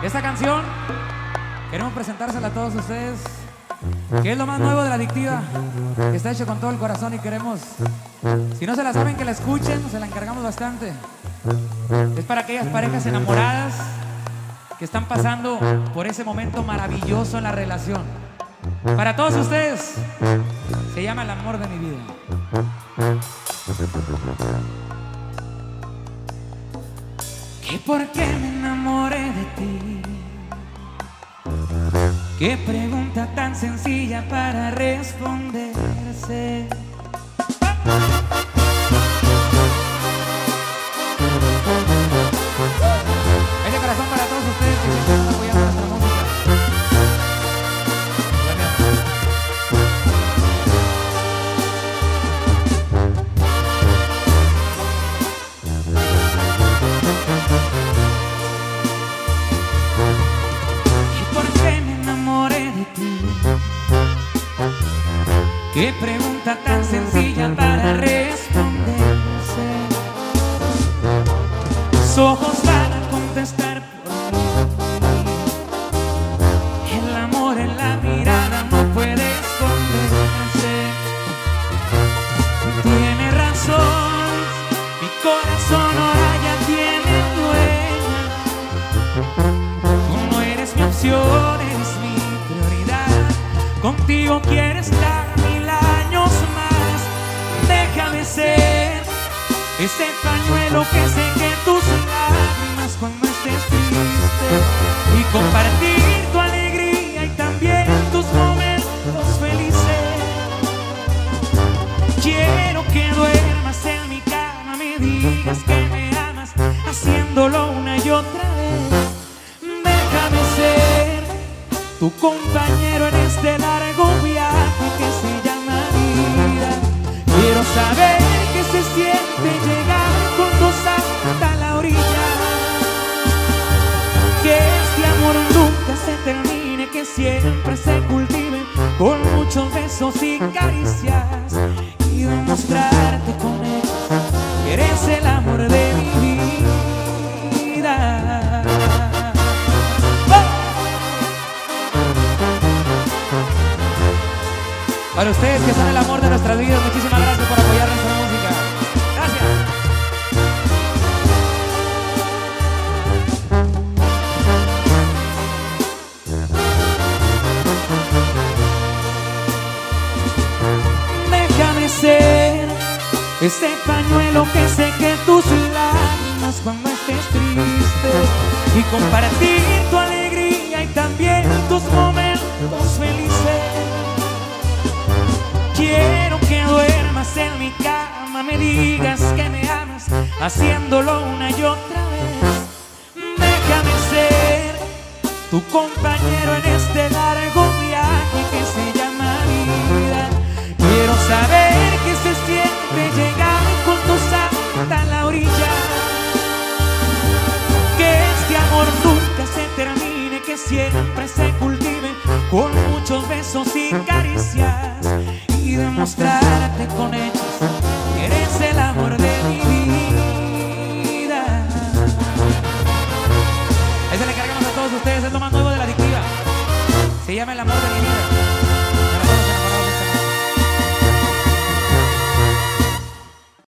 Esta canción queremos presentársela a todos ustedes, que es lo más nuevo de La Adictiva, que está hecho con todo el corazón y queremos, si no se la saben, que la escuchen, se la encargamos bastante. Es para aquellas parejas enamoradas que están pasando por ese momento maravilloso en la relación. Para todos ustedes, se llama El amor de mi vida. Que por qué me enamoré de ti. Qué pregunta tan sencilla para responderse. Ese corazón para todos ustedes que siempre están apoyando nuestra música. Qué pregunta tan sencilla para responderse. Tus ojos van a contestar por mí. El amor en la mirada no puede esconderse. Tiene razón, mi corazón ahora ya tiene dueña. Tú no eres mi opción, eres mi prioridad. Contigo quiero estar ser ese pañuelo que seque tus lágrimas cuando estés triste y compartir tu alegría y también tus momentos felices. Quiero que duermas en mi cama, me digas que me amas, haciéndolo una y otra vez. Déjame ser tu compañero en este largo viaje que se llama vida. Quiero saber qué se siente llegar juntos hasta la orilla. Que este amor nunca se termine, que siempre se cultive con muchos besos y caricias. Y demostrarte con ellos que eres el amor de mi vida. Para ustedes que son el amor de nuestras vidas, muchísimas gracias por apoyar nuestra música. Gracias. Déjame ser ese pañuelo que seque tus lágrimas cuando estés triste y compartir tu alegría y también tus momentos felices. Quiero que duermas en mi cama, me digas que me amas, haciéndolo una y otra vez. Déjame ser tu compañero en este largo viaje que se llama vida. Quiero saber qué se siente llegar juntos hasta la orilla. Que este amor nunca se termine, que siempre se cultive con muchos besos y caricias.